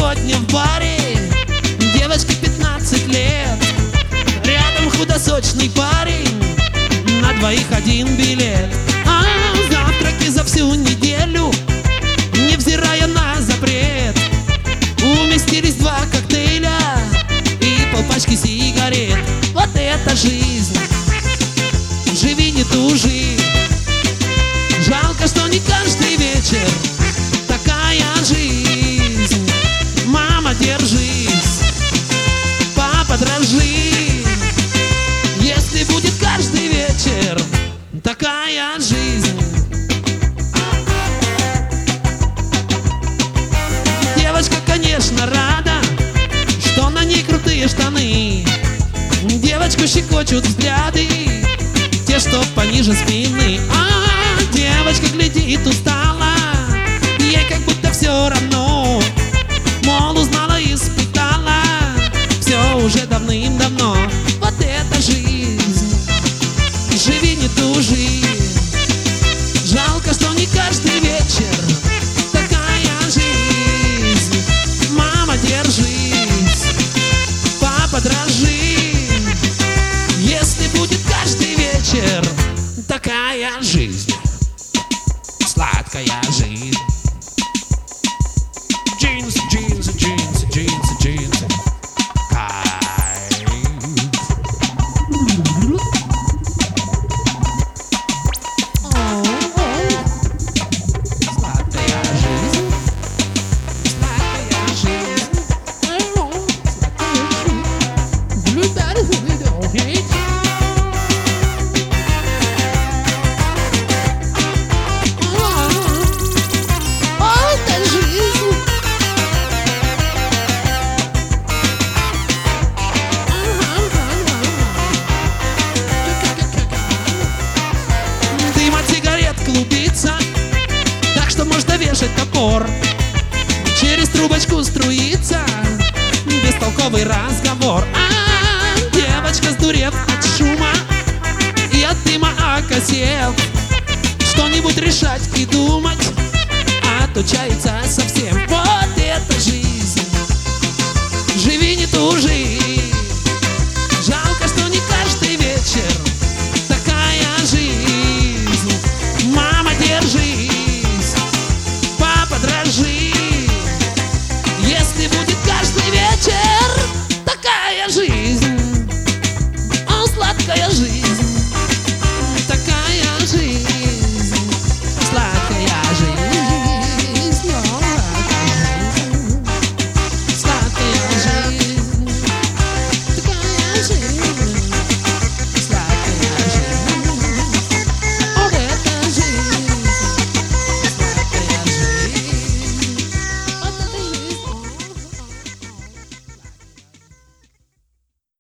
сегодня в баре девочке 15 лет. Рядом худосочный парень, на двоих один билет. А завтраки за всю неделю, невзирая на запрет, уместились 2 коктейля и полпачки сигарет. Вот это жизнь, живи, не тужи. Жалко, что не каждый вечер такая жизнь. Мама, держись, папа, дрожи. Если будет каждый вечер такая жизнь. Девочка, конечно, рада, что на ней крутые штаны. Девочку щекочут взгляды, те, что пониже спины. Девочка глядит устала, ей как будто все равно. Мол, узнала и испытала все уже давным-давно. Вот это жизнь, живи, не тужи. Жалко, что не каждый вечер такая жизнь. Мама, держись, папа, дрожи. Если будет каждый вечер такая жизнь, сладкая жизнь. Джинсы, джинсы, джинсы, джинсы, джинсы. Кайф. Сладкая жизнь. Сладкая жизнь. Сладкая жизнь. Дым от сигарет клубится, так что можно вешать топор. Через трубочку струится бестолковый разговор. Девочка, сдурев от шума и от дыма окосев, что-нибудь решать и думать отучается совсем.